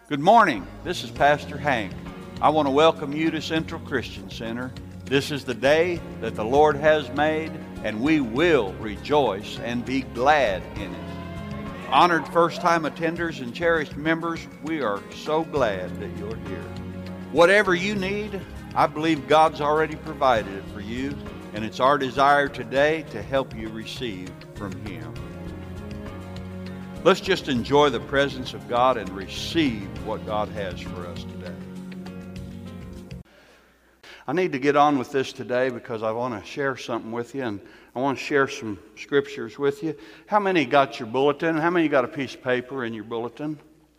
Good morning. This is Pastor Hank. I want to welcome you to Central Christian Center. This is the day that the Lord has made, and we will rejoice and be glad in it. Honored first-time attenders and cherished members, we are so glad that you're here. Whatever you need, I believe God's already provided it for you, and it's our desire today to help you receive from Him. Let's just enjoy the presence of God and receive what God has for us today. I need to get on with this today because I want to share something with you, and I want to share some scriptures with you. How many got your bulletin? How many got a piece of paper in your bulletin?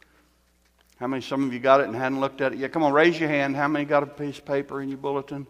How many? Some of you got it and hadn't looked at it yet. Come on, raise your hand. How many got a piece of paper in your bulletin?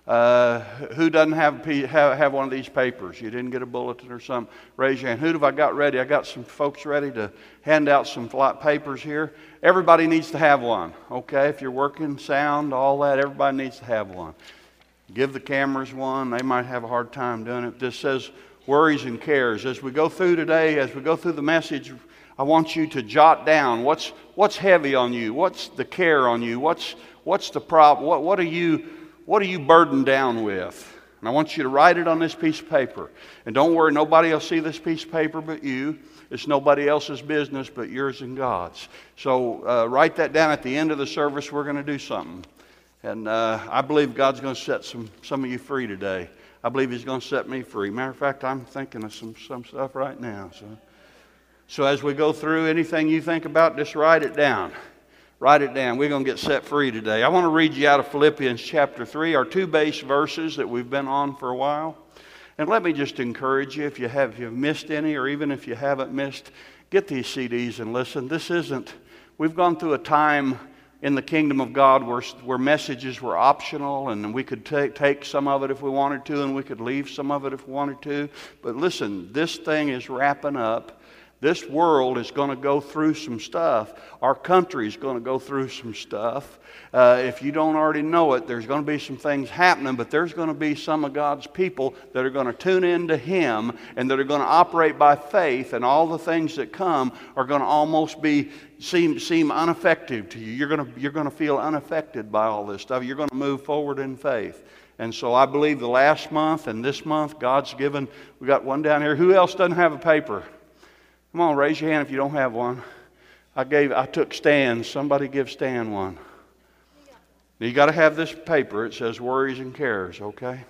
Who doesn't have one of these papers? You didn't get a bulletin or something? Raise your hand. Who have I got ready? I got some folks ready to hand out some papers here. Everybody needs to have one, okay? If you're working, sound, all that, everybody needs to have one. Give the cameras one. They might have a hard time doing it. This says worries and cares. As we go through today, as we go through the message, I want you to jot down what's heavy on you. What's the care on you? What's the problem? What are you burdened down with? And I want you to write it on this piece of paper. And don't worry, nobody will see this piece of paper but you. It's nobody else's business but yours and God's. So write that down. At the end of the service, we're going to do something. And I believe God's going to set some of you free today. I believe He's going to set me free. Matter of fact, I'm thinking of some stuff right now. So as we go through, anything you think about, just write it down. Write it down. We're going to get set free today. I want to read you out of Philippians chapter 3, our two base verses that we've been on for a while. And let me just encourage you, if you've missed any, or even if you haven't missed, get these CDs and listen. We've gone through a time in the kingdom of God where messages were optional, and we could take some of it if we wanted to, and we could leave some of it if we wanted to. But listen, this thing is wrapping up. This world is going to go through some stuff. Our country is going to go through some stuff. If you don't already know it, there's going to be some things happening, but there's going to be some of God's people that are going to tune into Him and that are going to operate by faith, and all the things that come are going to almost seem unaffected to you. You're going to feel unaffected by all this stuff. You're going to move forward in faith. And so I believe the last month and this month, God's given. We got one down here. Who else doesn't have a paper? Come on, raise your hand if you don't have one. I took Stan. Somebody give Stan one. Now you got to have this paper. It says worries and cares, okay?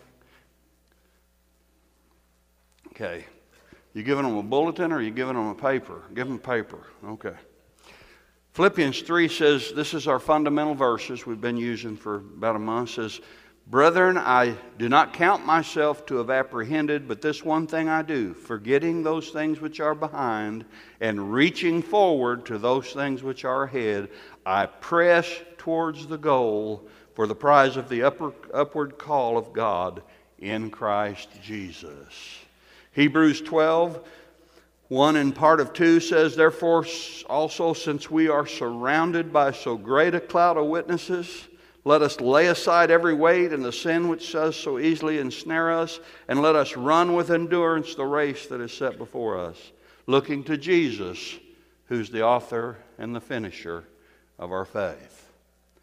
Okay. You giving them a bulletin or you giving them a paper? Give them paper. Okay. Philippians 3 says, this is our fundamental verses we've been using for about a month. It says, Brethren, I do not count myself to have apprehended, but this one thing I do, forgetting those things which are behind and reaching forward to those things which are ahead, I press towards the goal for the prize of the upward call of God in Christ Jesus. Hebrews 12, 1 and part of 2 says, Therefore also, since we are surrounded by so great a cloud of witnesses, let us lay aside every weight and the sin which does so easily ensnare us, and let us run with endurance the race that is set before us, looking to Jesus, who's the author and the finisher of our faith.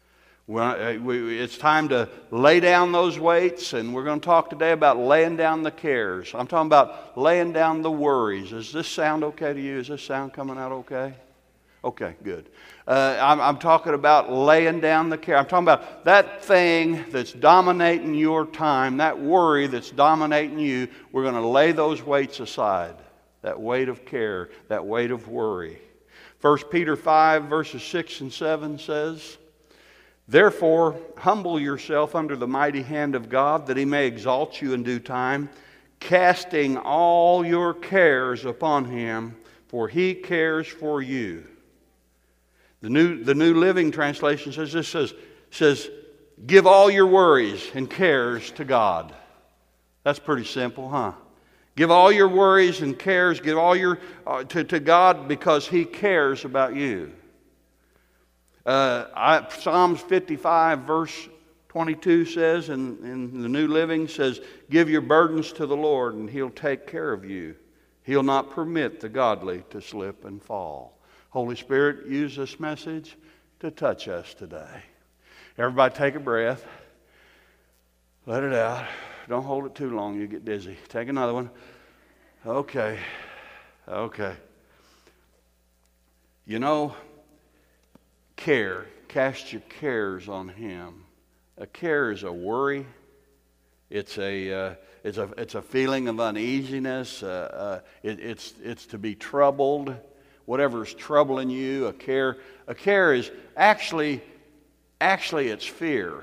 It's time to lay down those weights, and we're going to talk today about laying down the cares. I'm talking about laying down the worries. Does this sound okay to you? Is this sound coming out okay? Okay, good. I'm talking about laying down the care. I'm talking about that thing that's dominating your time, that worry that's dominating you. We're going to lay those weights aside, that weight of care, that weight of worry. 1 Peter 5, verses 6 and 7 says, Therefore, humble yourself under the mighty hand of God, that He may exalt you in due time, casting all your cares upon Him, for He cares for you. The New Living Translation says, give all your worries and cares to God. That's pretty simple, huh? Give all your worries and cares, give all your to God, because He cares about you. Psalms 55 verse 22 says, in the New Living says, give your burdens to the Lord and He'll take care of you. He'll not permit the godly to slip and fall. Holy Spirit, use this message. to touch us today. Everybody take a breath. Let it out. Don't hold it too long. You get dizzy. Take another one. Okay. You know, care. Cast your cares on Him. A care is a worry. It's a feeling of uneasiness. It's to be troubled. Whatever's troubling you, a care is actually it's fear.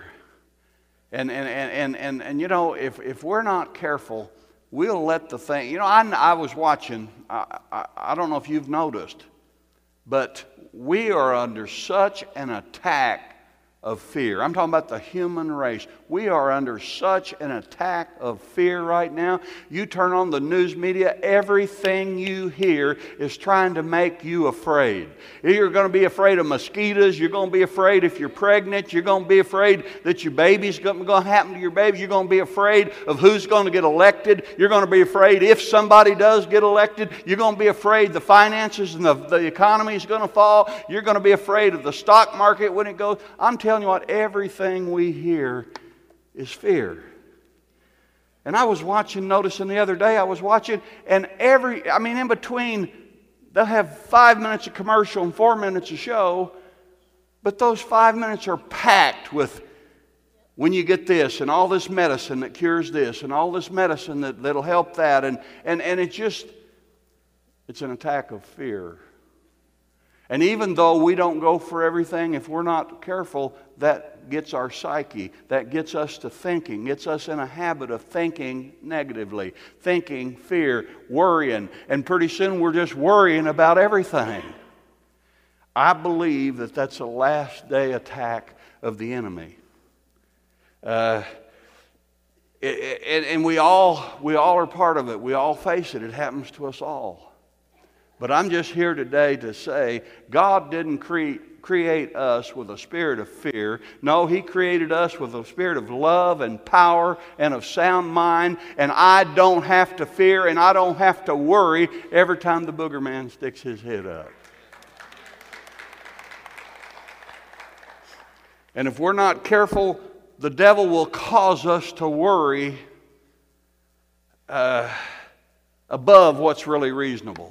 And you know, if we're not careful, we'll let the thing. You know, I was watching. I don't know if you've noticed, but we are under such an attack of fear. I'm talking about the human race. We are under such an attack of fear right now. You turn on the news media, everything you hear is trying to make you afraid. You're going to be afraid of mosquitoes. You're going to be afraid if you're pregnant. You're going to be afraid that your baby's going to happen to your baby. You're going to be afraid of who's going to get elected. You're going to be afraid if somebody does get elected. You're going to be afraid the finances and the economy is going to fall. You're going to be afraid of the stock market when it goes. I'm telling you what, everything we hear is fear. And I was noticing the other day, and in between, they'll have 5 minutes of commercial and 4 minutes of show, but those 5 minutes are packed with, when you get this, and all this medicine that cures this, and all this medicine that'll help that, and it's an attack of fear. And even though we don't go for everything, if we're not careful, that gets our psyche. That gets us to thinking. Gets us in a habit of thinking negatively. Thinking, fear, worrying. And pretty soon we're just worrying about everything. I believe that that's a last day attack of the enemy. And we all are part of it. We all face it. It happens to us all. But I'm just here today to say God didn't create us with a spirit of fear. No, He created us with a spirit of love and power and of sound mind. And I don't have to fear and I don't have to worry every time the booger man sticks his head up. And if we're not careful, the devil will cause us to worry above what's really reasonable.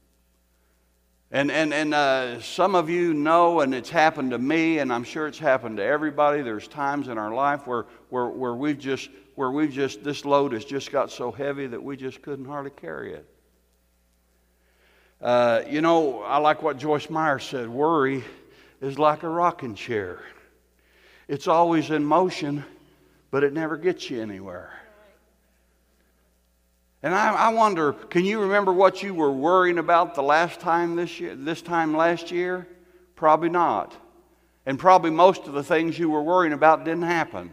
And some of you know, and it's happened to me, and I'm sure it's happened to everybody. There's times in our life where this load has just got so heavy that we just couldn't hardly carry it. You know, I like what Joyce Meyer said. Worry is like a rocking chair. It's always in motion, but it never gets you anywhere. And I wonder, can you remember what you were worrying about this time last year? Probably not. And probably most of the things you were worrying about didn't happen.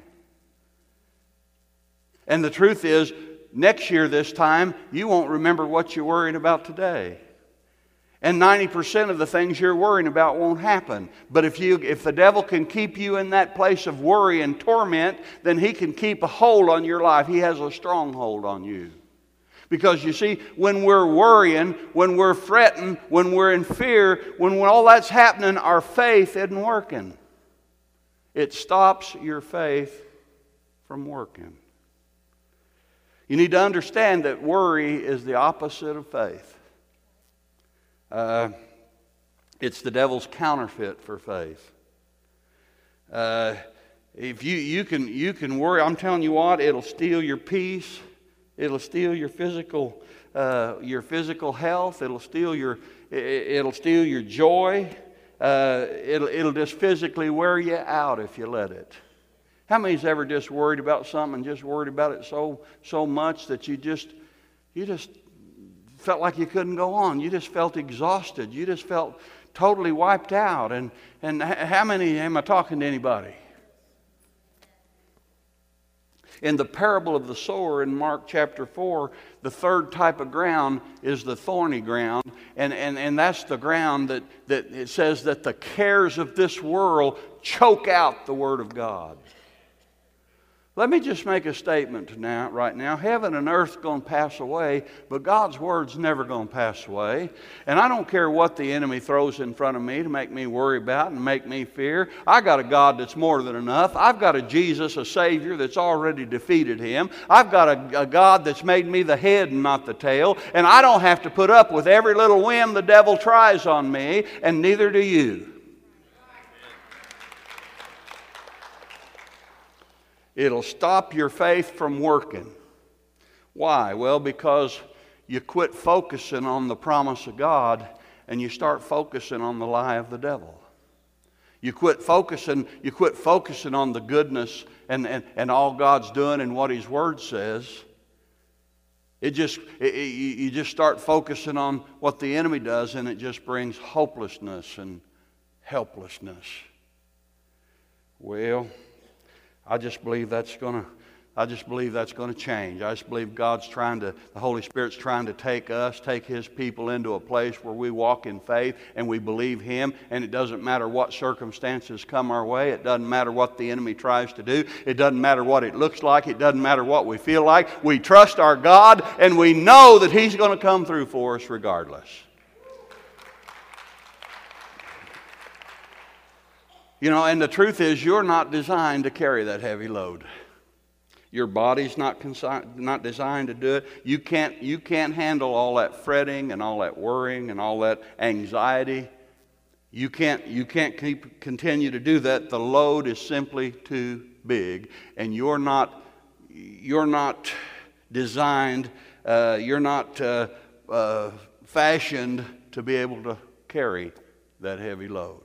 And the truth is, next year this time, you won't remember what you're worrying about today. And 90% of the things you're worrying about won't happen. But if the devil can keep you in that place of worry and torment, then he can keep a hold on your life. He has a stronghold on you. Because you see, when we're worrying, when we're fretting, when we're in fear, when all that's happening, our faith isn't working. It stops your faith from working. You need to understand that worry is the opposite of faith. It's the devil's counterfeit for faith. If you can worry, I'm telling you what, it'll steal your peace. It'll steal your physical health. It'll steal your joy. It'll just physically wear you out if you let it. How many's ever just worried about something and just worried about it so much that you just felt like you couldn't go on? You just felt exhausted. You just felt totally wiped out. And how many, am I talking to anybody? In the parable of the sower in Mark chapter 4, the third type of ground is the thorny ground. And that's the ground that it says that the cares of this world choke out the Word of God. Let me just make a statement right now. Heaven and earth's going to pass away, but God's Word's never going to pass away. And I don't care what the enemy throws in front of me to make me worry about and make me fear. I got a God that's more than enough. I've got a Jesus, a Savior, that's already defeated him. I've got a God that's made me the head and not the tail. And I don't have to put up with every little whim the devil tries on me, and neither do you. It'll stop your faith from working. Why? Well, because you quit focusing on the promise of God and you start focusing on the lie of the devil. You quit focusing on the goodness and all God's doing and what His Word says. You just start focusing on what the enemy does, and it just brings hopelessness and helplessness. Well, I just believe that's going to change. I just believe the Holy Spirit's trying to take His people into a place where we walk in faith and we believe Him, and it doesn't matter what circumstances come our way. It doesn't matter what the enemy tries to do. It doesn't matter what it looks like. It doesn't matter what we feel like. We trust our God, and we know that He's going to come through for us regardless. You know, and the truth is, you're not designed to carry that heavy load. Your body's not designed to do it. You can't handle all that fretting and all that worrying and all that anxiety. You can't continue to do that. The load is simply too big, and you're not designed. You're not fashioned to be able to carry that heavy load.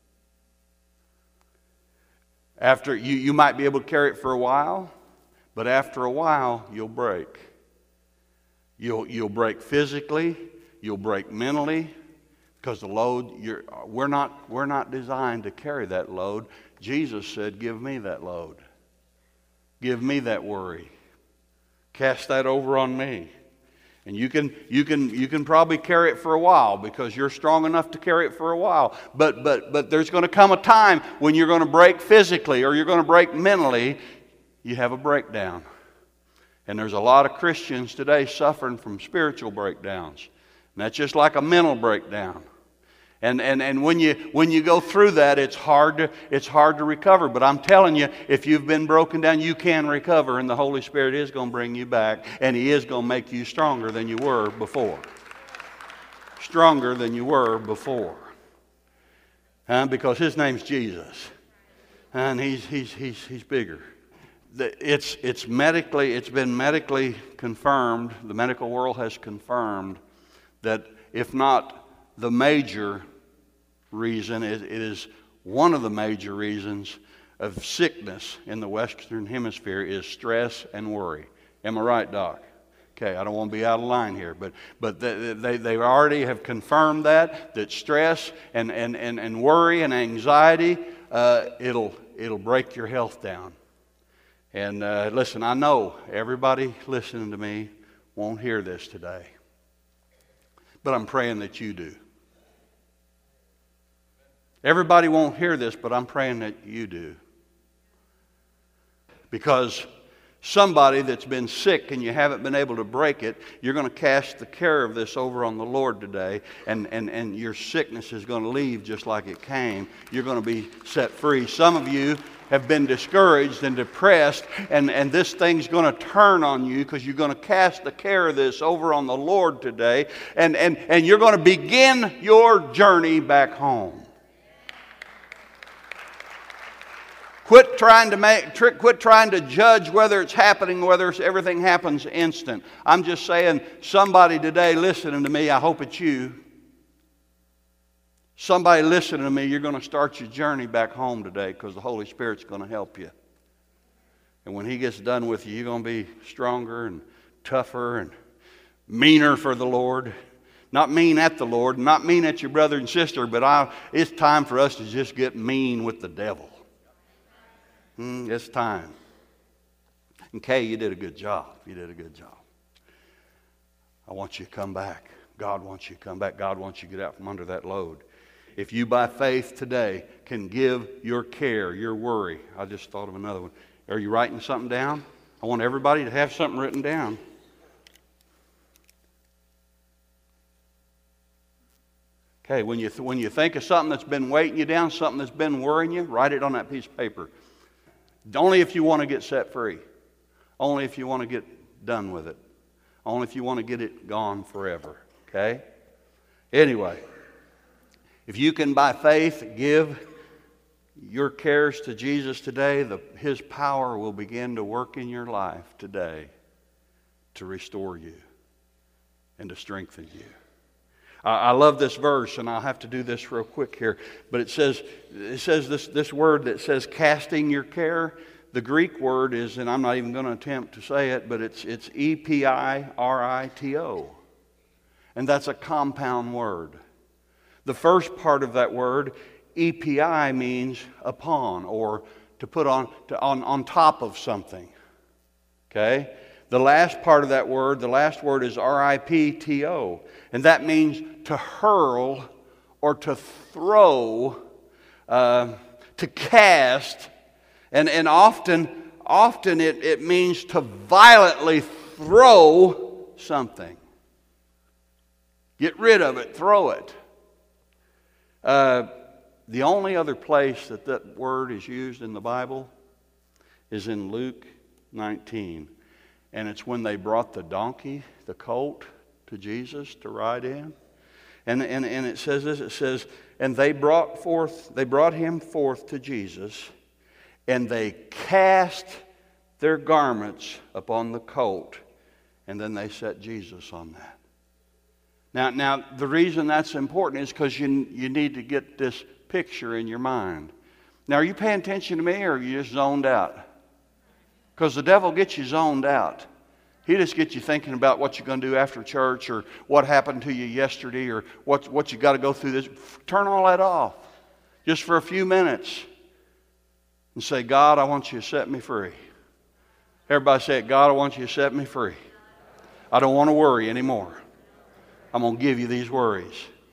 After you might be able to carry it for a while, but after a while you'll break. You'll break physically, you'll break mentally, because the load we're not designed to carry that load. Jesus said, "Give me that load. Give me that worry. Cast that over on me." And you can probably carry it for a while because you're strong enough to carry it for a while. But there's going to come a time when you're going to break physically or you're going to break mentally. You have a breakdown. And there's a lot of Christians today suffering from spiritual breakdowns. And that's just like a mental breakdown. And when you go through that, it's hard to recover. But I'm telling you, if you've been broken down, you can recover, and the Holy Spirit is going to bring you back, and He is going to make you stronger than you were before. Stronger than you were before, because His name's Jesus, and He's bigger. It's been medically confirmed. The medical world has confirmed that if not the major reason, it is one of the major reasons of sickness in the Western Hemisphere is stress and worry. Am I right, Doc? Okay, I don't want to be out of line here, but they already have confirmed that stress and worry and anxiety, it'll break your health down. And listen, I know everybody listening to me won't hear this today, but I'm praying that you do. Everybody won't hear this, but I'm praying that you do. Because somebody that's been sick and you haven't been able to break it, you're going to cast the care of this over on the Lord today, and your sickness is going to leave just like it came. You're going to be set free. Some of you have been discouraged and depressed, and this thing's going to turn on you because you're going to cast the care of this over on the Lord today, and you're going to begin your journey back home. Quit trying to judge whether it's happening, whether everything happens instant. I'm just saying, somebody today listening to me, I hope it's you. Somebody listening to me, you're going to start your journey back home today because the Holy Spirit's going to help you. And when He gets done with you, you're going to be stronger and tougher and meaner for the Lord. Not mean at the Lord, not mean at your brother and sister, but it's time for us to just get mean with the devil. It's time. And Kay, you did a good job. You did a good job. I want you to come back. God wants you to come back. God wants you to get out from under that load. If you by faith today can give your care, your worry, I just thought of another one. Are you writing something down? I want everybody to have something written down. Okay, when you think of something that's been weighting you down, something that's been worrying you, write it on that piece of paper. Only if you want to get set free. Only if you want to get done with it. Only if you want to get it gone forever. Okay? Anyway, if you can by faith give your cares to Jesus today, His power will begin to work in your life today to restore you and to strengthen you. I love this verse, and I'll have to do this real quick here. But it says this word that says casting your care. The Greek word is, and I'm not even going to attempt to say it, but it's E-P-I-R-I-T-O. And that's a compound word. The first part of that word, E-P-I, means upon, or to put on top of something. Okay? The last part of that word, the last word is R-I-P-T-O. And that means to hurl or to throw, to cast. And often it means to violently throw something. Get rid of it, throw it. The only other place that word is used in the Bible is in Luke 19. And it's when they brought the donkey, the colt, to Jesus to ride in. And it says this, it says, and they brought him forth to Jesus, and they cast their garments upon the colt, and then they set Jesus on that. Now the reason that's important is because you need to get this picture in your mind. Now, are you paying attention to me, or are you just zoned out? Because the devil gets you zoned out. He just gets you thinking about what you're going to do after church, or what happened to you yesterday, or what you got to go through this. Turn all that off just for a few minutes and say, God, I want you to set me free. Everybody say it. God, I want you to set me free. I don't want to worry anymore. I'm going to give you these worries.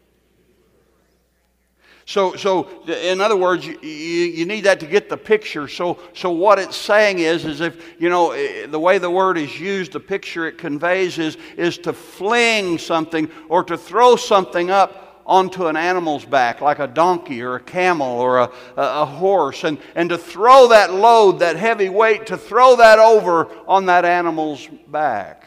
So in other words, you need that to get the picture. So what it's saying is if, the way the word is used, the picture it conveys is to fling something or to throw something up onto an animal's back, like a donkey or a camel or a horse, and to throw that load, that heavy weight, to throw that over on that animal's back.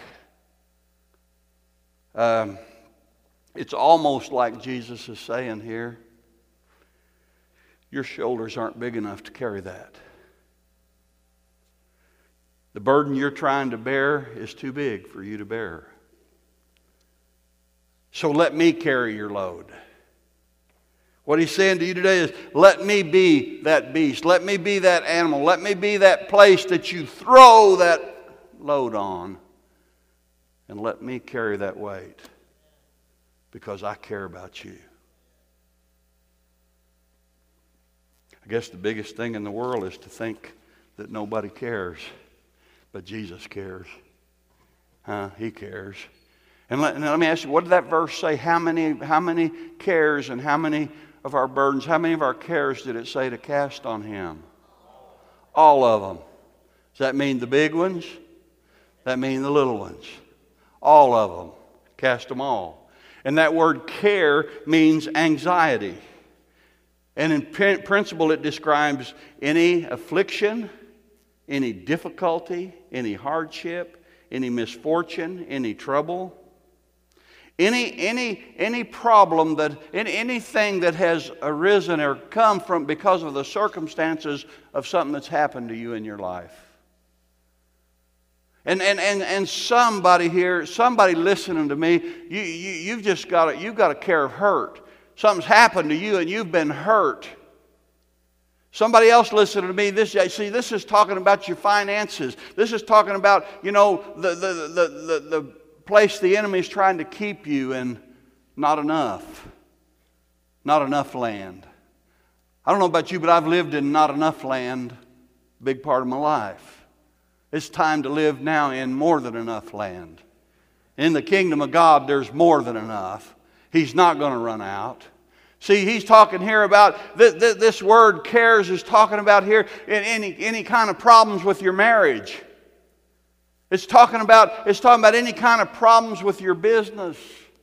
It's almost like Jesus is saying here, your shoulders aren't big enough to carry that. The burden you're trying to bear is too big for you to bear. So let me carry your load. What he's saying to you today is, let me be that beast. Let me be that animal. Let me be that place that you throw that load on. And let me carry that weight. Because I care about you. I guess the biggest thing in the world is to think that nobody cares. But Jesus cares. He cares. And let me ask you, what did that verse say? How many cares and how many of our burdens, how many of our cares did it say to cast on Him? All of them. Does that mean the big ones? Does that mean the little ones? All of them. Cast them all. And that word care means anxiety. And in principle, it describes any affliction, any difficulty, any hardship, any misfortune, any trouble, any problem anything that has arisen or come from because of the circumstances of something that's happened to you in your life. And somebody here, somebody listening to me, you've got a care of hurt. Something's happened to you and you've been hurt. Somebody else listening to me, this is talking about your finances. This is talking about, the place the enemy's trying to keep you in. Not enough land. I don't know about you, but I've lived in not enough land a big part of my life. It's time to live now in more than enough land. In the kingdom of God, there's more than enough. He's not going to run out. See, he's talking here about, this word cares is talking about here any kind of problems with your marriage. It's talking about any kind of problems with your business.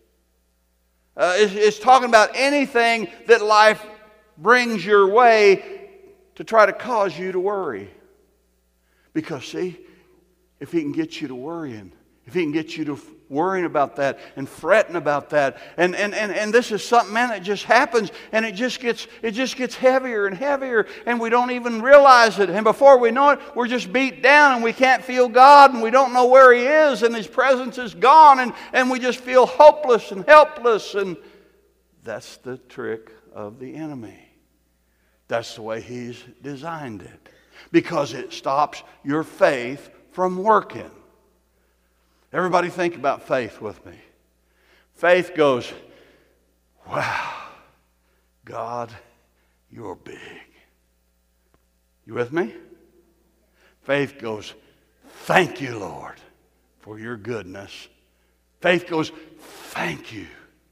It's talking about anything that life brings your way to try to cause you to worry. Because, see, if he can get you to worrying, if he can get you to worrying about that and fretting about that, and this is something, man, that just happens, and it just gets heavier and heavier, and we don't even realize it. And before we know it, we're just beat down, and we can't feel God, and we don't know where He is, and His presence is gone, and we just feel hopeless and helpless. And that's the trick of the enemy. That's the way he's designed it, because it stops your faith from working. Everybody think about faith with me. Faith goes, wow, God, you're big. You with me? Faith goes, thank you, Lord, for your goodness. Faith goes, thank you.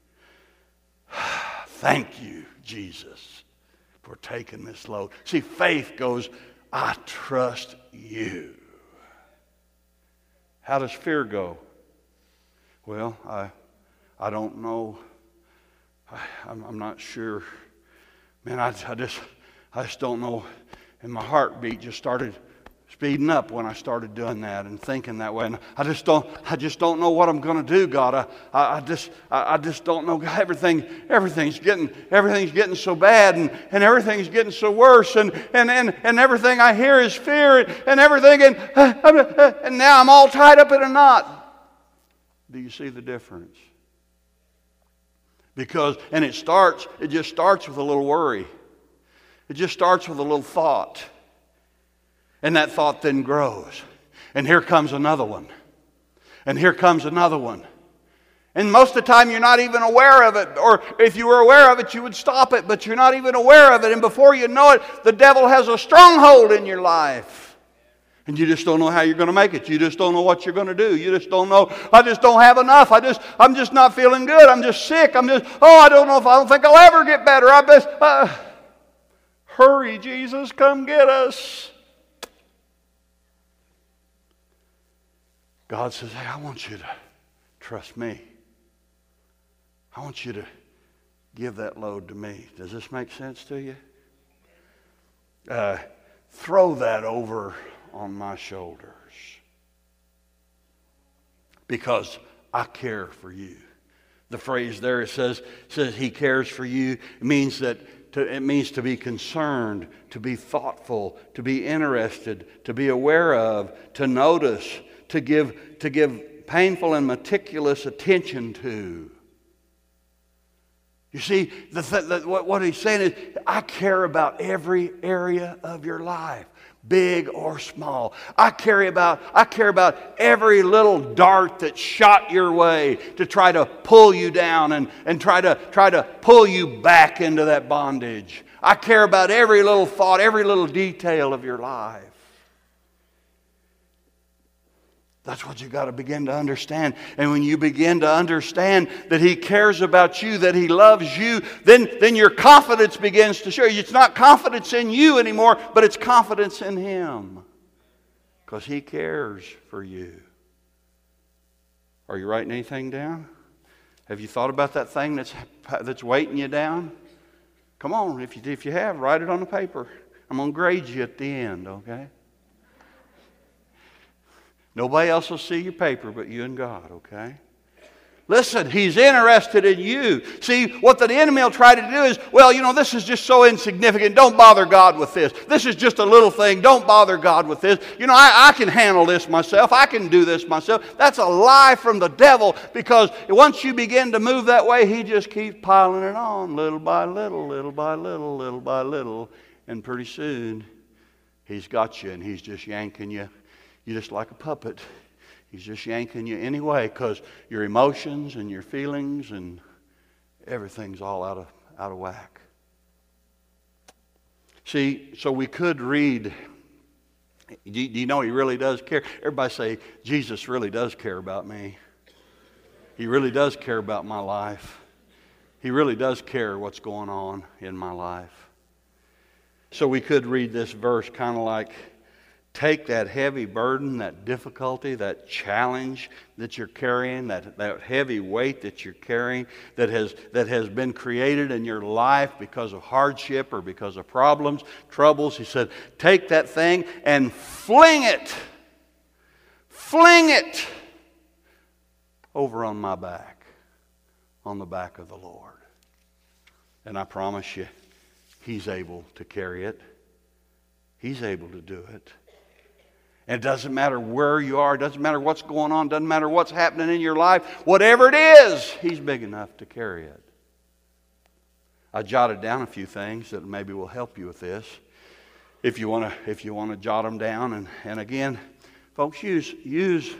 Thank you, Jesus, for taking this load. See, faith goes, I trust you. How does fear go? Well, I don't know. I'm not sure. Man, I just don't know. And my heartbeat just started speeding up when I started doing that and thinking that way. And I just don't know what I'm going to do, God. I just don't know. Everything's getting so bad, and everything's getting so worse, and everything I hear is fear, and everything, and now I'm all tied up in a knot. Do you see the difference? Because, and it just starts with a little worry. It just starts with a little thought. And that thought then grows. And here comes another one. And here comes another one. And most of the time you're not even aware of it. Or if you were aware of it, you would stop it. But you're not even aware of it. And before you know it, the devil has a stronghold in your life. And you just don't know how you're going to make it. You just don't know what you're going to do. You just don't know. I just don't have enough. I'm just not feeling good. I'm just sick. I don't think I'll ever get better. Hurry, Jesus, come get us. God says, hey, I want you to trust me. I want you to give that load to me. Does this make sense to you? Throw that over on my shoulders, because I care for you. The phrase there, it says He cares for you. It means to be concerned, to be thoughtful, to be interested, to be aware of, to notice, to give painful and meticulous attention to. You see, what he's saying is, I care about every area of your life, big or small. I care about every little dart that shot your way to try to pull you down and try to pull you back into that bondage. I care about every little thought, every little detail of your life. That's what you've got to begin to understand. And when you begin to understand that He cares about you, that He loves you, then your confidence begins to show you. It's not confidence in you anymore, but it's confidence in Him. Because He cares for you. Are you writing anything down? Have you thought about that thing that's weighting you down? Come on, if you have, write it on the paper. I'm going to grade you at the end, okay? Nobody else will see your paper but you and God, okay? Listen, He's interested in you. See, what the enemy will try to do is, this is just so insignificant. Don't bother God with this. This is just a little thing. Don't bother God with this. I can handle this myself. I can do this myself. That's a lie from the devil, because once you begin to move that way, he just keeps piling it on little by little, little by little, little by little. And pretty soon, he's got you and he's just yanking you. You're just like a puppet. He's just yanking you anyway, because your emotions and your feelings and everything's all out of whack. See, so we could read. Do you know He really does care? Everybody say, Jesus really does care about me. He really does care about my life. He really does care what's going on in my life. So we could read this verse kind of like, take that heavy burden, that difficulty, that challenge that you're carrying, that heavy weight that you're carrying that has been created in your life because of hardship or because of problems, troubles. He said, take that thing and fling it over on my back, on the back of the Lord. And I promise you, He's able to carry it. He's able to do it. And it doesn't matter where you are, it doesn't matter what's going on, it doesn't matter what's happening in your life, whatever it is, He's big enough to carry it. I jotted down a few things that maybe will help you with this. If you want to jot them down, and again, folks, use.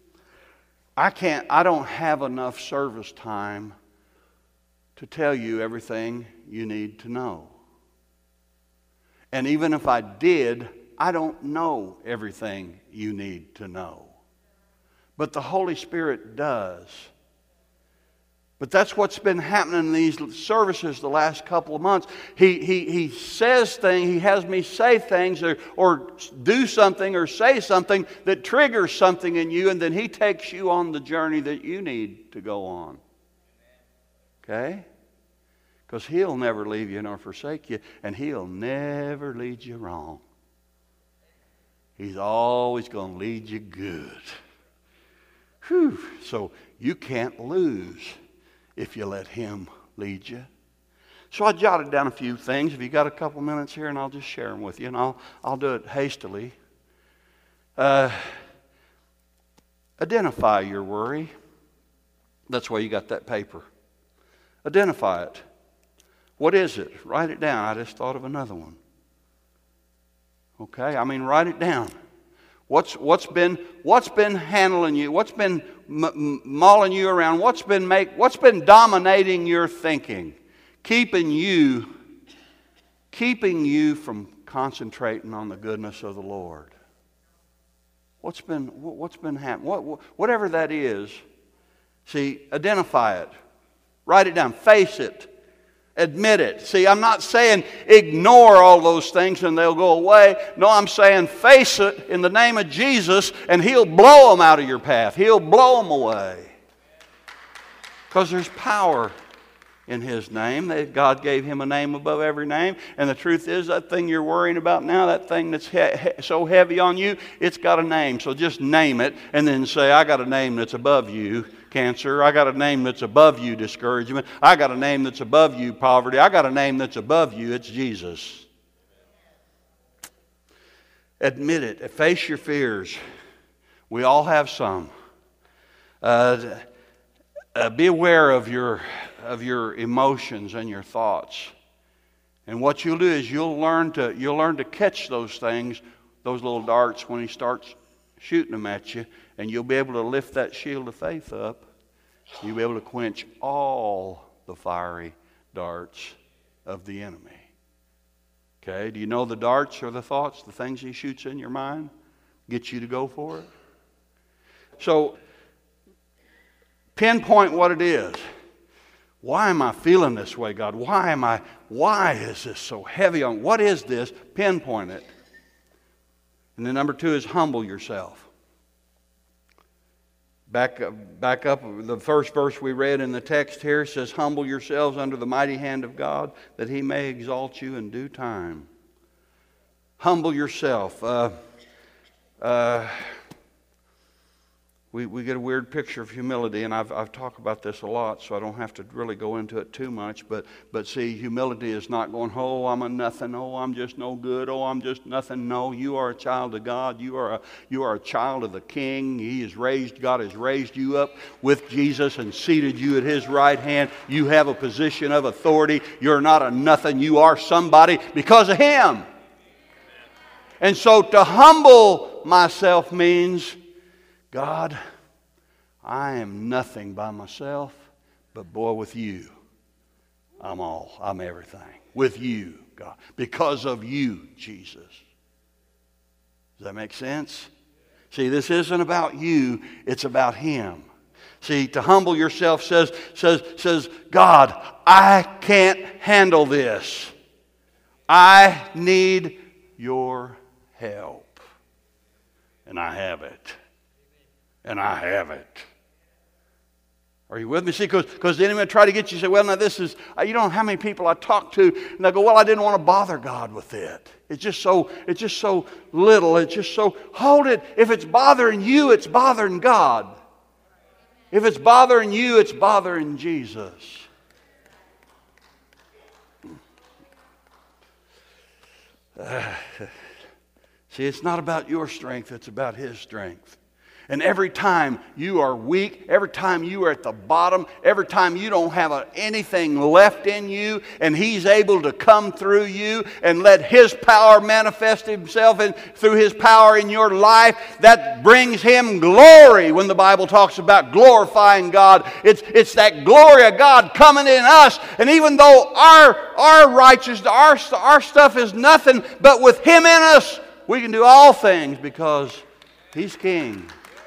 I don't have enough service time to tell you everything you need to know. And even if I did, I don't know everything you need to know. But the Holy Spirit does. But that's what's been happening in these services the last couple of months. He says things, He has me say things or do something or say something that triggers something in you, and then He takes you on the journey that you need to go on. Okay? Because He'll never leave you nor forsake you, and He'll never lead you wrong. He's always going to lead you good. Whew. So you can't lose if you let Him lead you. So I jotted down a few things. If you got a couple minutes here, and I'll just share them with you, and I'll do it hastily. Identify your worry. That's why you got that paper. Identify it. What is it? Write it down. I just thought of another one. Okay? Write it down. What's been handling you? What's been mauling you around? What's been dominating your thinking? Keeping you from concentrating on the goodness of the Lord. What's been happening? Whatever that is, see, identify it. Write it down. Face it. Admit it. See, I'm not saying ignore all those things and they'll go away. No, I'm saying face it in the name of Jesus, and He'll blow them out of your path. He'll blow them away. Because there's power in His name. God gave Him a name above every name. And the truth is, that thing you're worrying about now, that thing that's so heavy on you, it's got a name. So just name it and then say, I got a name that's above you, cancer. I got a name that's above you, discouragement. I got a name that's above you, poverty. I got a name that's above you. It's Jesus. Admit it. Face your fears. We all have some. Be aware of your emotions and your thoughts. And what you'll do is you'll learn to catch those things, those little darts, when He starts shooting them at you, and you'll be able to lift that shield of faith up. You'll be able to quench all the fiery darts of the enemy. Okay, do you know the darts or the thoughts, the things he shoots in your mind? Get you to go for it? So, pinpoint what it is. Why am I feeling this way, God? Why is this so heavy on? What is this? Pinpoint it. And then number 2 is humble yourself. Back up, the first verse we read in the text here says, humble yourselves under the mighty hand of God, that He may exalt you in due time. Humble yourself. We get a weird picture of humility, and I've talked about this a lot, so I don't have to really go into it too much. But see, humility is not going, oh, I'm a nothing, oh, I'm just no good, oh, I'm just nothing. No, you are a child of God. You are a child of the King. God has raised you up with Jesus and seated you at His right hand. You have a position of authority. You're not a nothing. You are somebody because of Him. And so to humble myself means, God, I am nothing by myself, but boy, with you, I'm everything. With you, God. Because of you, Jesus. Does that make sense? See, this isn't about you, it's about Him. See, to humble yourself says, God, I can't handle this. I need your help. And I have it. And I have it. Are you with me? See, because the enemy will try to get you to say, well, now this is, you don't know how many people I talk to, and they go, well, I didn't want to bother God with it. It's just so little. It's just so, hold it. If it's bothering you, it's bothering God. If it's bothering you, it's bothering Jesus. See, it's not about your strength, it's about His strength. And every time you are weak, every time you are at the bottom, every time you don't have anything left in you, and He's able to come through you and let His power manifest Himself through His power in your life, that brings Him glory. When the Bible talks about glorifying God, it's that glory of God coming in us. And even though our righteousness, our stuff is nothing, but with Him in us, we can do all things because He's King.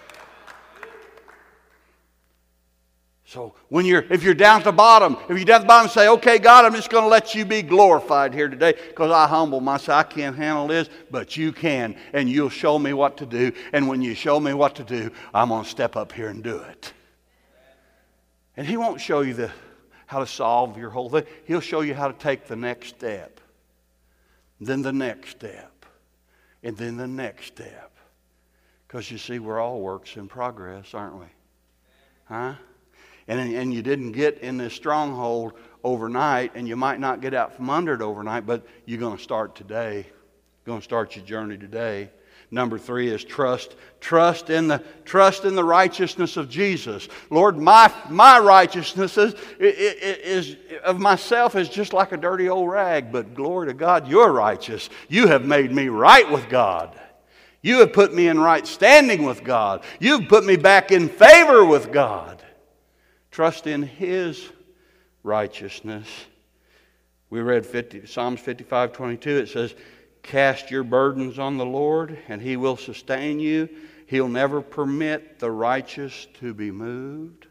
So if you're down at the bottom, say, okay, God, I'm just going to let you be glorified here today because I humble myself. I can't handle this, but you can, and you'll show me what to do. And when you show me what to do, I'm going to step up here and do it. And He won't show you how to solve your whole thing. He'll show you how to take the next step, then the next step, and then the next step. Because you see, we're all works in progress, aren't we? Huh? And you didn't get in this stronghold overnight, and you might not get out from under it overnight, but you're going to start today. You're going to start your journey today. Number 3 is trust. Trust in the righteousness of Jesus. Lord, my righteousness is of myself is just like a dirty old rag, but glory to God, you're righteous. You have made me right with God. You have put me in right standing with God. You've put me back in favor with God. Trust in His righteousness. We read Psalms 55:22. It says, cast your burdens on the Lord, and He will sustain you. He'll never permit the righteous to be moved.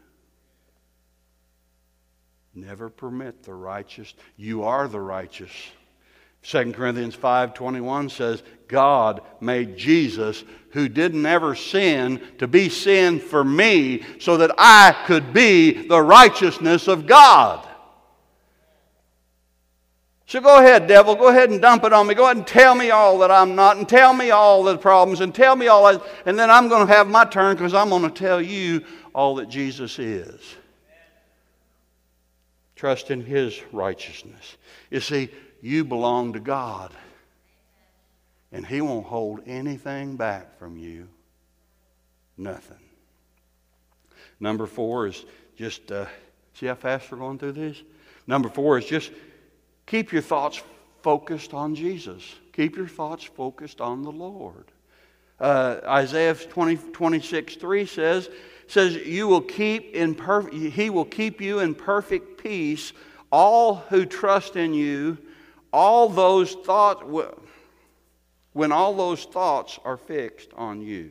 Never permit the righteous. You are the righteous. 2 Corinthians 5:21 says, God made Jesus, who didn't ever sin, to be sin for me, so that I could be the righteousness of God. So go ahead, devil, go ahead and dump it on me. Go ahead and tell me all that I'm not, and tell me all the problems, and tell me all that, and then I'm going to have my turn because I'm going to tell you all that Jesus is. Trust in His righteousness. You see, you belong to God. And He won't hold anything back from you. Nothing. Number 4 is just, see how fast we're going through this? Number 4 is just keep your thoughts focused on Jesus. Keep your thoughts focused on the Lord. Isaiah 26:3 says He will keep you in perfect peace, all who trust in you. All those thoughts, when all those thoughts are fixed on you.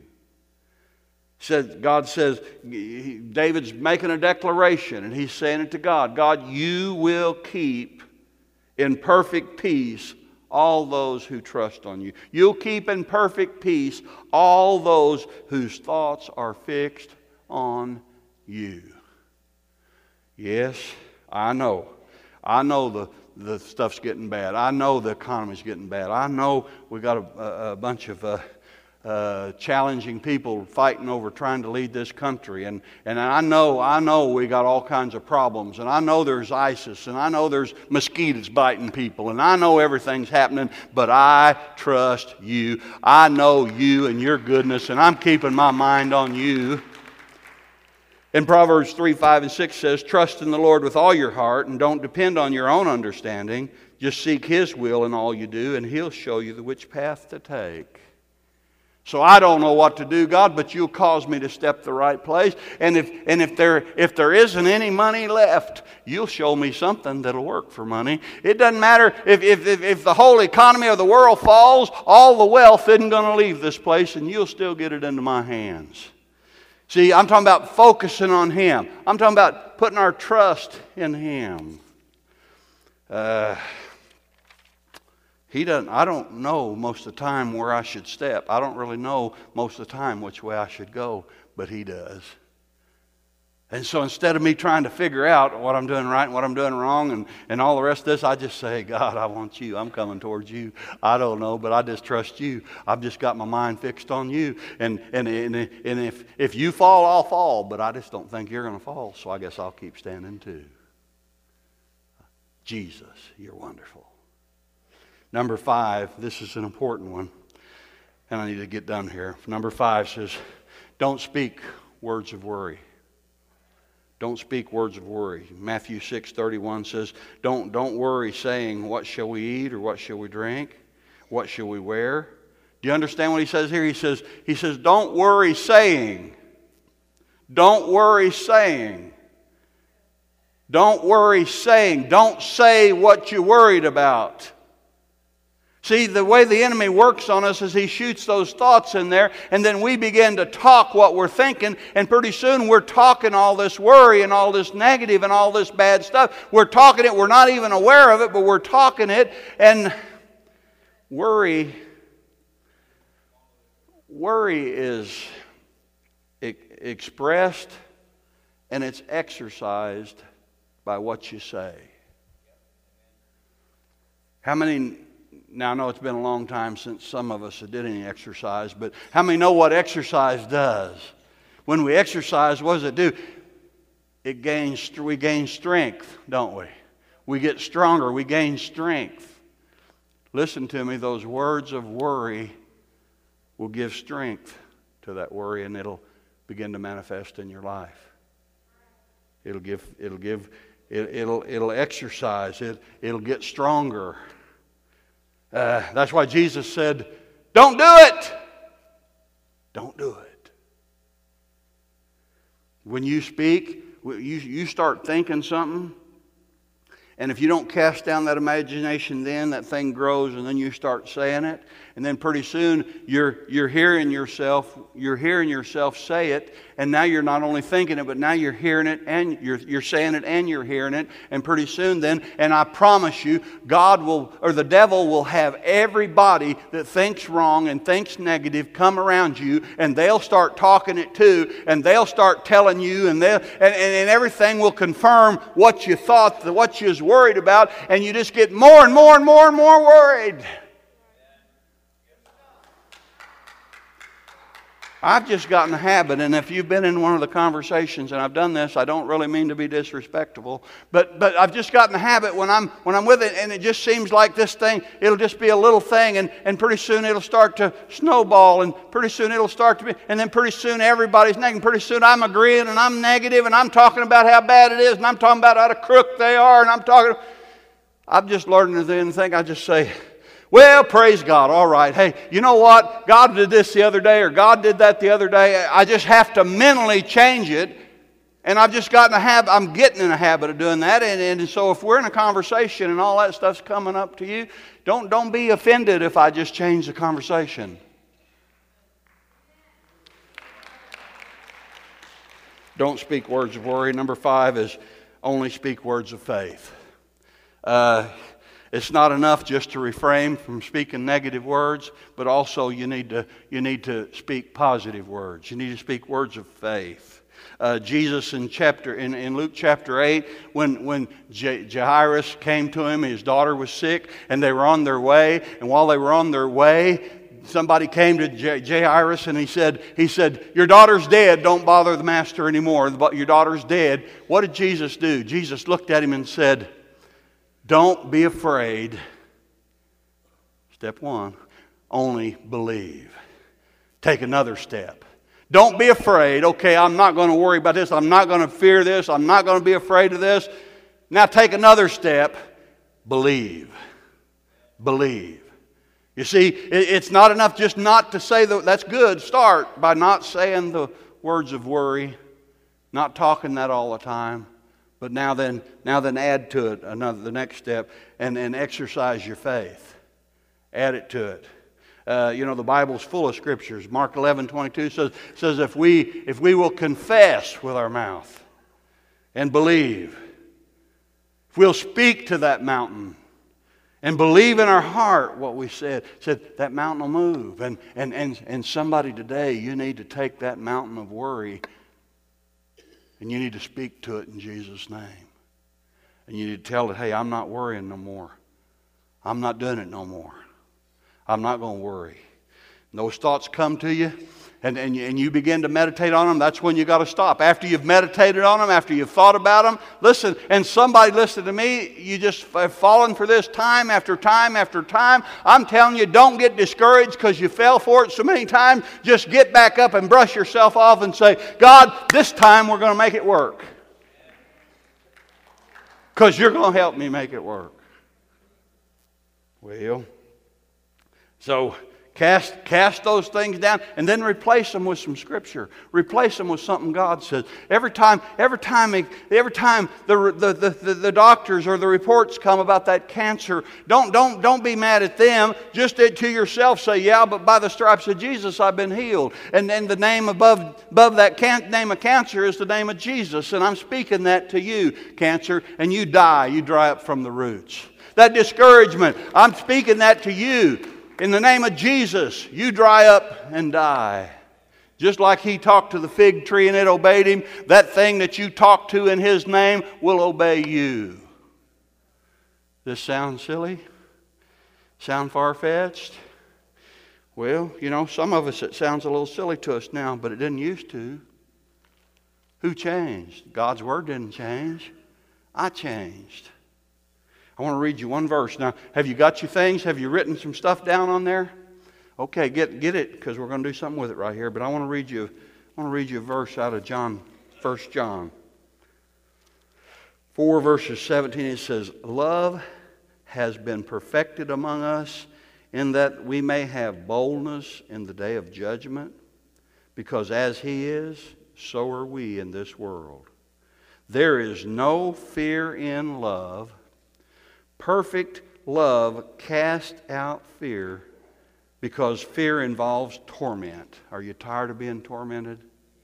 God says, David's making a declaration, and he's saying it to God. God, you will keep in perfect peace all those who trust on you. You'll keep in perfect peace all those whose thoughts are fixed on you. Yes, I know. I know the stuff's getting bad. I know the economy's getting bad. I know we got a bunch of challenging people fighting over trying to lead this country. And I know we got all kinds of problems. And I know there's ISIS. And I know there's mosquitoes biting people. And I know everything's happening. But I trust you. I know you and your goodness. And I'm keeping my mind on you. And Proverbs 3:5-6 says, trust in the Lord with all your heart and don't depend on your own understanding. Just seek His will in all you do, and He'll show you which path to take. So I don't know what to do, God, but You'll cause me to step the right place. And if there isn't any money left, You'll show me something that'll work for money. It doesn't matter if the whole economy of the world falls, all the wealth isn't going to leave this place, and You'll still get it into my hands. See, I'm talking about focusing on Him. I'm talking about putting our trust in Him. I don't know most of the time where I should step. I don't really know most of the time which way I should go, but He does. And so instead of me trying to figure out what I'm doing right and what I'm doing wrong and all the rest of this, I just say, God, I want You. I'm coming towards You. I don't know, but I just trust You. I've just got my mind fixed on You. And if You fall, I'll fall, but I just don't think You're going to fall, so I guess I'll keep standing too. Jesus, You're wonderful. Number 5, this is an important one, and I need to get done here. Number 5 says, don't speak words of worry. Don't speak words of worry. Matthew 6:31 says, don't worry saying, what shall we eat or what shall we drink? What shall we wear? Do you understand what he says here? He says, don't worry saying. Don't worry saying. Don't worry saying. Don't say what you're worried about. See, the way the enemy works on us is he shoots those thoughts in there, and then we begin to talk what we're thinking, and pretty soon we're talking all this worry and all this negative and all this bad stuff. We're talking it, we're not even aware of it, but we're talking it, and worry is expressed and it's exercised by what you say. How many... Now, I know it's been a long time since some of us did any exercise, but how many know what exercise does? When we exercise, what does it do? We gain strength, don't we? We get stronger. We gain strength. Listen to me. Those words of worry will give strength to that worry, and it'll begin to manifest in your life. It'll exercise. It'll get stronger. That's why Jesus said, don't do it. Don't do it. When you speak, you start thinking something, and if you don't cast down that imagination, then that thing grows, and then you start saying it, and then pretty soon you're hearing yourself say it, and now you're not only thinking it, but now you're hearing it, and you're saying it, and you're hearing it, and pretty soon then, and I promise you, the devil will have everybody that thinks wrong and thinks negative come around you, and they'll start talking it too, and they'll start telling you, and everything will confirm what you thought, what you was worried about, and you just get more and more and more and more worried. I've just gotten a habit, and if you've been in one of the conversations, and I've done this, I don't really mean to be disrespectful, but I've just gotten a habit when I'm with it, and it just seems like this thing, it'll just be a little thing, and pretty soon it'll start to snowball, and pretty soon it'll start to be, and then pretty soon everybody's negative, pretty soon I'm agreeing, and I'm negative, and I'm talking about how bad it is, and I'm talking about how a crook they are, and I've just learned to think, I just say, well, praise God. All right. Hey, you know what? God did this the other day, or God did that the other day. I just have to mentally change it. And I've just gotten I'm getting in a habit of doing that. And so if we're in a conversation and all that stuff's coming up to you, don't be offended if I just change the conversation. Don't speak words of worry. Number 5 is only speak words of faith. It's not enough just to refrain from speaking negative words, but also you need to speak positive words. You need to speak words of faith. Jesus in Luke chapter 8, when Jairus came to him, his daughter was sick, and they were on their way. And while they were on their way, somebody came to Jairus and he said, your daughter's dead. Don't bother the master anymore. Your daughter's dead. What did Jesus do? Jesus looked at him and said, don't be afraid. Step 1, only believe. Take another step. Don't be afraid. Okay, I'm not going to worry about this. I'm not going to fear this. I'm not going to be afraid of this. Now take another step. Believe. Believe. You see, it's not enough just not to say that's good. Start by not saying the words of worry, not talking that all the time. But now then add to it the next step and exercise your faith. Add it to it. The Bible's full of scriptures. Mark 11:22 says if we will confess with our mouth and believe, if we'll speak to that mountain and believe in our heart what we said that mountain will move. And somebody today, you need to take that mountain of worry and you need to speak to it in Jesus' name. And you need to tell it, hey, I'm not worrying no more. I'm not doing it no more. I'm not going to worry. And those thoughts come to you, and you begin to meditate on them. That's when you got to stop. After you've meditated on them, after you've thought about them, listen. And somebody listen to me. You just have fallen for this time after time after time. I'm telling you, don't get discouraged because you fell for it so many times. Just get back up and brush yourself off and say, God, this time we're going to make it work. Because you're going to help me make it work. Well, so cast those things down and then replace them with some scripture. Replace them with something God says. Every time the doctors or the reports come about that cancer, don't be mad at them. Just to yourself say, yeah, but by the stripes of Jesus I've been healed. And then the name above that name of cancer is the name of Jesus. And I'm speaking that to you, cancer, and you die. You dry up from the roots. That discouragement, I'm speaking that to you. In the name of Jesus, you dry up and die. Just like He talked to the fig tree and it obeyed Him, that thing that you talk to in His name will obey you. This sound silly? Sound far-fetched? Well, some of us it sounds a little silly to us now, but it didn't used to. Who changed? God's Word didn't change. I changed. I want to read you one verse. Now, have you got your things? Have you written some stuff down on there? Okay, get it, because we're going to do something with it right here. But I want to read you a verse out of John, 1 John 4, verses 17. It says, "Love has been perfected among us, in that we may have boldness in the day of judgment, because as He is, so are we in this world. There is no fear in love. Perfect love casts out fear, because fear involves torment." Are you tired of being tormented?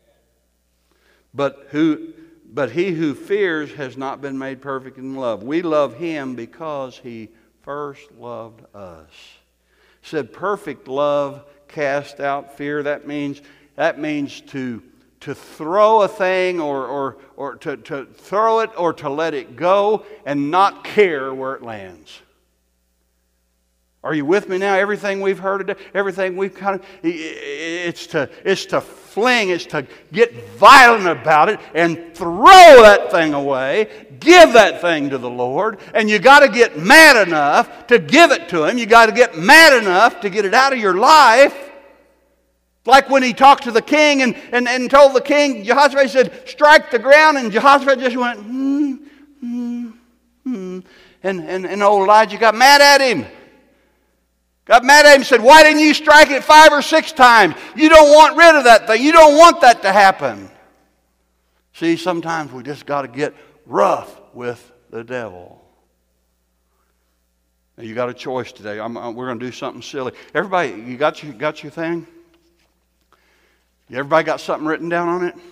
But he who fears has not been made perfect in love. We love Him because He first loved us. It said perfect love casts out fear. That means to throw a thing or to throw it or to let it go and not care where it lands. Are you with me now? Everything we've heard today, everything we've it's to fling, it's to get violent about it and throw that thing away, give that thing to the Lord, and you got to get mad enough to give it to Him. You got to get mad enough to get it out of your life. Like when He talked to the king and told the king, Jehoshaphat said, strike the ground, and Jehoshaphat just went, And old Elijah got mad at him. Got mad at him and said, why didn't you strike it 5 or 6 times? You don't want rid of that thing. You don't want that to happen. See, sometimes we just got to get rough with the devil. Now, you got a choice today. We're going to do something silly. Everybody, you got your thing? Everybody got something written down on it?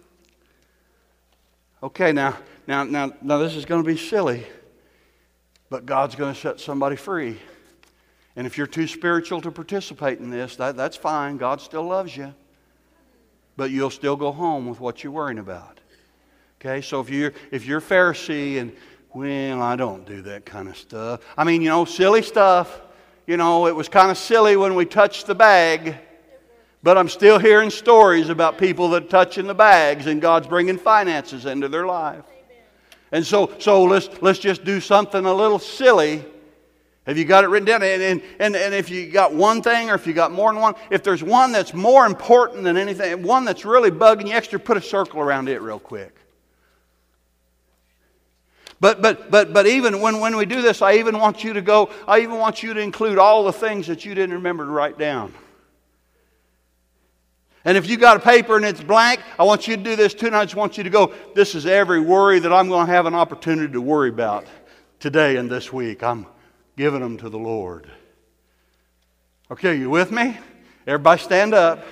Okay, now this is going to be silly, but God's going to set somebody free. And if you're too spiritual to participate in this, that's fine. God still loves you. But you'll still go home with what you're worrying about. Okay, so if you're Pharisee and, well, I don't do that kind of stuff. I mean, silly stuff. It was kind of silly when we touched the bag. But I'm still hearing stories about people that are touching the bags and God's bringing finances into their life. And so let's just do something a little silly. Have you got it written down? And if you got one thing or if you got more than one, if there's one that's more important than anything, one that's really bugging you extra, put a circle around it real quick. But even when we do this, I even want you to include all the things that you didn't remember to write down. And if you got a paper and it's blank, I want you to do this too, and I just want you to go, this is every worry that I'm going to have an opportunity to worry about today and this week. I'm giving them to the Lord. Okay, you with me? Everybody stand up.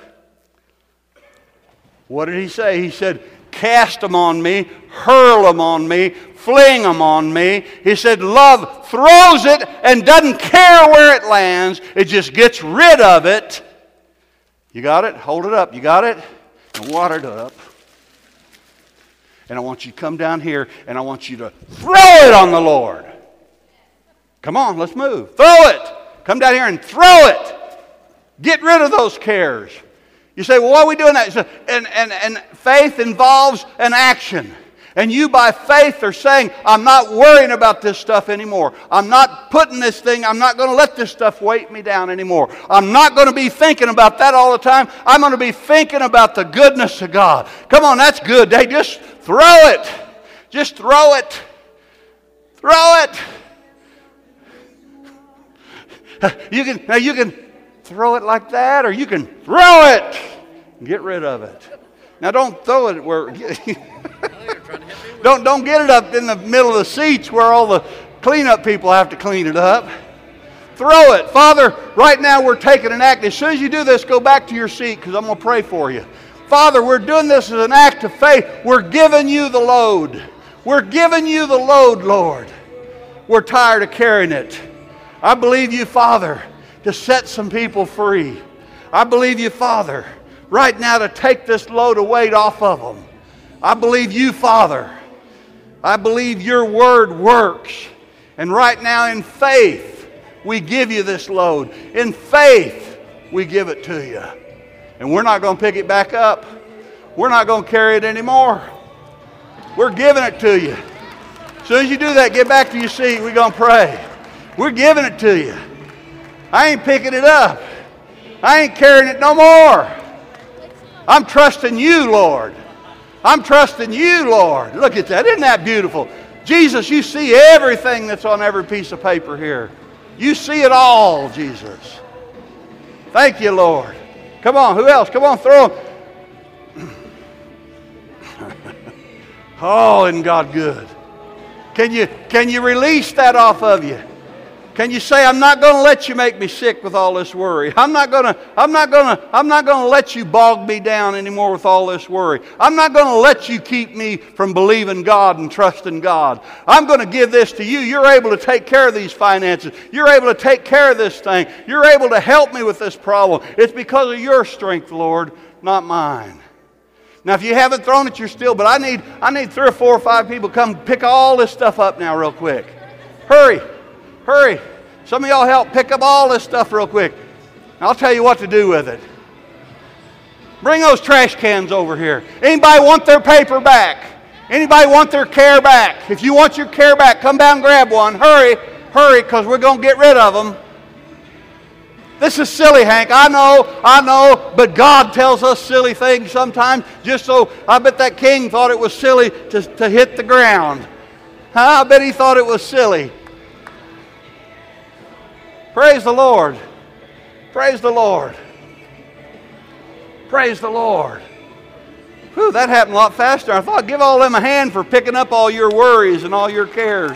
What did he say? He said, cast them on me, hurl them on me, fling them on me. He said, love throws it and doesn't care where it lands. It just gets rid of it. You got it? Hold it up. You got it? And water it up. And I want you to come down here and I want you to throw it on the Lord. Come on, let's move. Throw it. Come down here and throw it. Get rid of those cares. You say, well, why are we doing that? And faith involves an action. And you by faith are saying, I'm not worrying about this stuff anymore. I'm not putting this thing, I'm not going to let this stuff weight me down anymore. I'm not going to be thinking about that all the time. I'm going to be thinking about the goodness of God. Come on, that's good. Hey, just throw it. Just throw it. Throw it. You can throw it like that, or you can throw it and get rid of it. Now don't throw it where don't get it up in the middle of the seats where all the cleanup people have to clean it up. Throw it. Father, right now we're taking an act. As soon as you do this, go back to your seat because I'm going to pray for you. Father, we're doing this as an act of faith. We're giving you the load. We're giving you the load, Lord. We're tired of carrying it. I believe you, Father, to set some people free. I believe you, Father, right now to take this load of weight off of them. I believe you, Father. I believe your word works. And right now in faith, we give you this load. In faith, we give it to you. And we're not going to pick it back up. We're not going to carry it anymore. We're giving it to you. As soon as you do that, get back to your seat. We're going to pray. We're giving it to you. I ain't picking it up. I ain't carrying it no more. I'm trusting you, Lord. I'm trusting you, Lord. Look at that. Isn't that beautiful? Jesus, you see everything that's on every piece of paper here. You see it all, Jesus. Thank you, Lord. Come on, who else? Come on, throw them. Oh, isn't God good? Can you release that off of you? Can you say, I'm not going to let you make me sick with all this worry. I'm not going to let you bog me down anymore with all this worry. I'm not going to let you keep me from believing God and trusting God. I'm going to give this to you. You're able to take care of these finances. You're able to take care of this thing. You're able to help me with this problem. It's because of your strength, Lord, not mine. Now, if you haven't thrown it, you're still, but I need 3 or 4 or 5 people to come pick all this stuff up now real quick. Hurry. Hurry. Some of y'all help pick up all this stuff real quick. I'll tell you what to do with it. Bring those trash cans over here. Anybody want their paper back? Anybody want their care back? If you want your care back, come down and grab one. Hurry, hurry, because we're going to get rid of them. This is silly, Hank. I know, but God tells us silly things sometimes. Just so, I bet that king thought it was silly to hit the ground. I bet he thought it was silly. Praise the Lord. Praise the Lord. Praise the Lord. Whew, that happened a lot faster. I thought, give all them a hand for picking up all your worries and all your cares.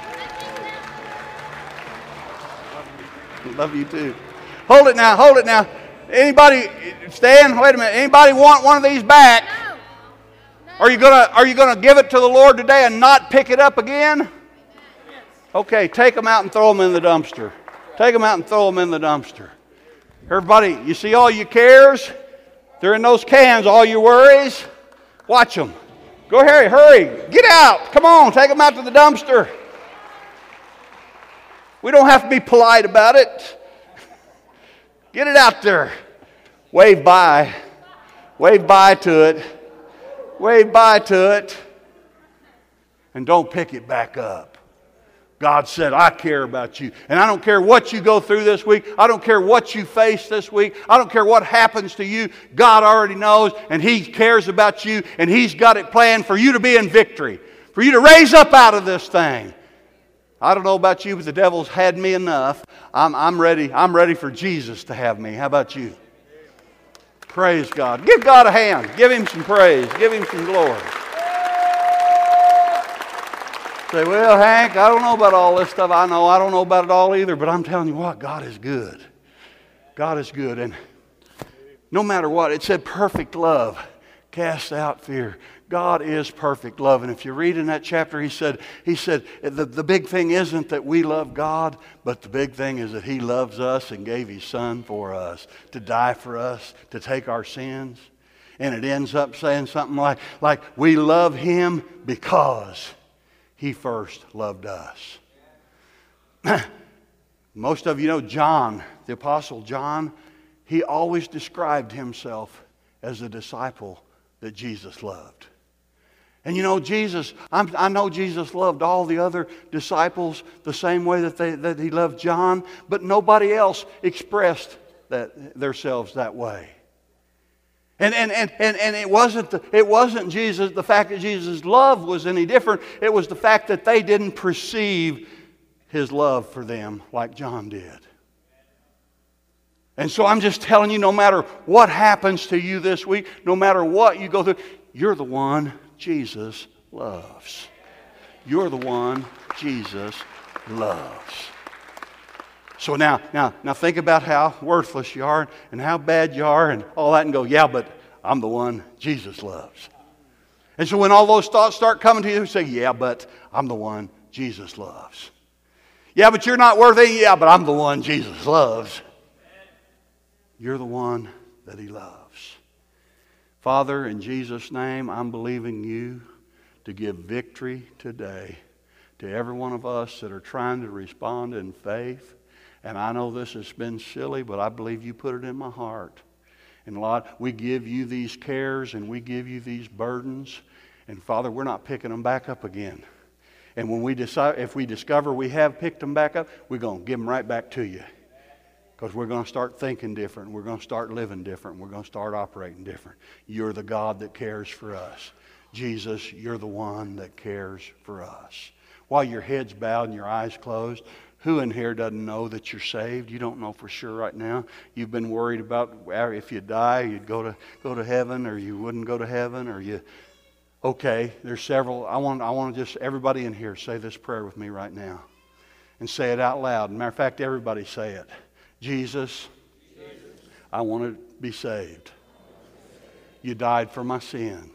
Love you too. Hold it now, hold it now. Anybody, Stan, wait a minute. Anybody want one of these back? No. Are you gonna give it to the Lord today and not pick it up again? Okay, take them out and throw them in the dumpster. Take them out and throw them in the dumpster. Everybody, you see all your cares? They're in those cans, all your worries. Watch them. Go ahead, hurry. Get out. Come on, take them out to the dumpster. We don't have to be polite about it. Get it out there. Wave bye. Wave bye to it. Wave bye to it. And don't pick it back up. God said, I care about you. And I don't care what you go through this week. I don't care what you face this week. I don't care what happens to you. God already knows, and He cares about you, and He's got it planned for you to be in victory, for you to raise up out of this thing. I don't know about you, but the devil's had me enough. I'm ready. I'm ready for Jesus to have me. How about you? Praise God. Give God a hand. Give Him some praise. Give Him some glory. Say, well, Hank, I don't know about all this stuff. I don't know about it all either, but I'm telling you what, God is good. God is good. And no matter what, it said perfect love casts out fear. God is perfect love. And if you read in that chapter, he said the big thing isn't that we love God, but the big thing is that He loves us and gave His Son for us, to die for us, to take our sins. And it ends up saying something like we love Him because He first loved us. Most of you know John, the Apostle John. He always described himself as a disciple that Jesus loved. And you know, I know Jesus loved all the other disciples the same way that He loved John, but nobody else expressed themselves that way. And it wasn't Jesus, the fact that Jesus' love was any different. It was the fact that they didn't perceive His love for them like John did. And so I'm just telling you, no matter what happens to you this week, no matter what you go through, you're the one Jesus loves. You're the one Jesus loves. So now think about how worthless you are and how bad you are and all that, and go, yeah, but I'm the one Jesus loves. And so when all those thoughts start coming to you, say, yeah, but I'm the one Jesus loves. Yeah, but you're not worthy. Yeah, but I'm the one Jesus loves. You're the one that He loves. Father, in Jesus' name, I'm believing You to give victory today to every one of us that are trying to respond in faith. And I know this has been silly, but I believe You put it in my heart. And Lord, we give You these cares and we give You these burdens. And Father, we're not picking them back up again. And when if we discover we have picked them back up, we're going to give them right back to You. Because we're going to start thinking different. We're going to start living different. We're going to start operating different. You're the God that cares for us. Jesus, You're the one that cares for us. While your head's bowed and your eyes closed, who in here doesn't know that you're saved? You don't know for sure right now. You've been worried about if you die, you'd go to heaven, or you wouldn't go to heaven, or you... Okay, there's several. I want to just, everybody in here, say this prayer with me right now. And say it out loud. Matter of fact, everybody say it. Jesus, I want to be saved. You died for my sins.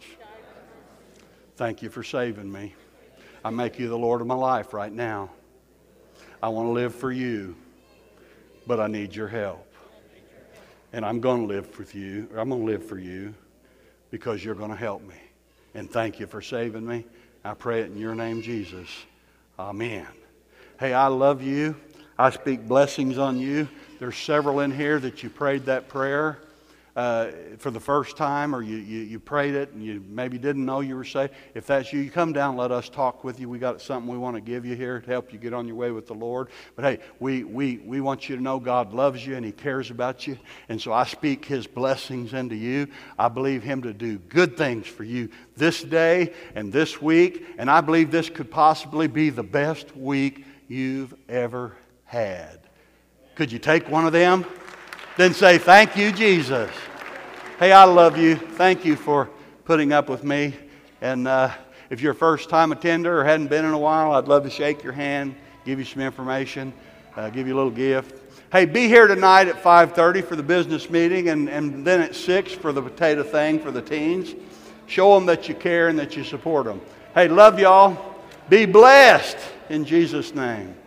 Thank You for saving me. I make You the Lord of my life right now. I want to live for You, but I need Your help. And I'm going to live with You, or I'm going to live for You because You're going to help me. And thank You for saving me. I pray it in Your name, Jesus. Amen. Hey, I love you. I speak blessings on you. There's several in here that you prayed that prayer for the first time, or you prayed it and you maybe didn't know you were saved. If that's you, come down and let us talk with you. We got something we want to give you here to help you get on your way with the Lord. But hey, we want you to know God loves you and He cares about you. And so I speak His blessings into you. I believe Him to do good things for you this day and this week. And I believe this could possibly be the best week you've ever had. Could you take one of them? Then say, thank You, Jesus. Hey, I love you. Thank you for putting up with me. And if you're a first-time attender or hadn't been in a while, I'd love to shake your hand, give you some information, give you a little gift. Hey, be here tonight at 5:30 for the business meeting, and then at 6 for the potato thing for the teens. Show them that you care and that you support them. Hey, love y'all. Be blessed in Jesus' name.